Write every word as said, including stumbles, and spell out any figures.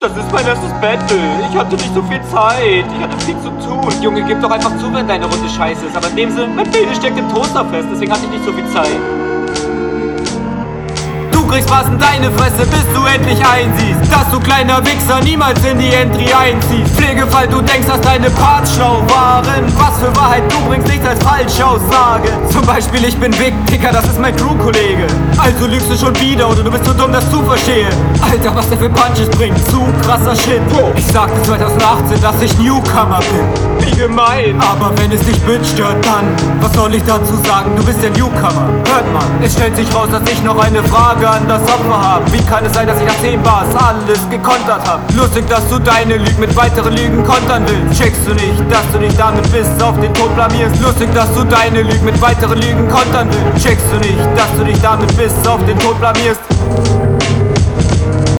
Das ist mein erstes Battle. Ich hatte nicht so viel Zeit. Ich hatte viel zu tun. Junge, gib doch einfach zu, wenn deine Runde scheiße ist. Aber in dem Sinne, mein Penis steckt im Toaster fest. Deswegen hatte ich nicht so viel Zeit. Du kriegst was in deine Fresse, bis du endlich einsiehst, dass du kleiner Wichser niemals in die Entry einziehst. Pflegefall, du denkst, dass deine Parts schlau waren. Was für Wahrheit, du bringst nichts als Falschaussage. Zum Beispiel, ich bin Vic, Dicker, das ist mein Crew-Kollege. Also lügst du schon wieder oder du bist zu dumm, das zu verstehen. Alter, was der für Punches bringt, zu krasser Shit. Ich sagte zwanzig achtzehn, dass ich Newcomer bin. Wie gemein. Aber wenn es dich Bitch stört, dann, was soll ich dazu sagen, du bist der Newcomer. Hört mal, es stellt sich raus, dass ich noch eine Frage an das Opfer hab. Wie kann es sein, dass ich nach zehn Bars alles gekontert hab? Lustig, dass du deine Lügen mit weiteren Lügen kontern willst. Checkst du nicht, dass du dich damit bis auf den Tod blamierst? Lustig, dass du deine Lügen mit weiteren Lügen kontern willst. Checkst du nicht, dass du dich damit bis auf den Tod blamierst?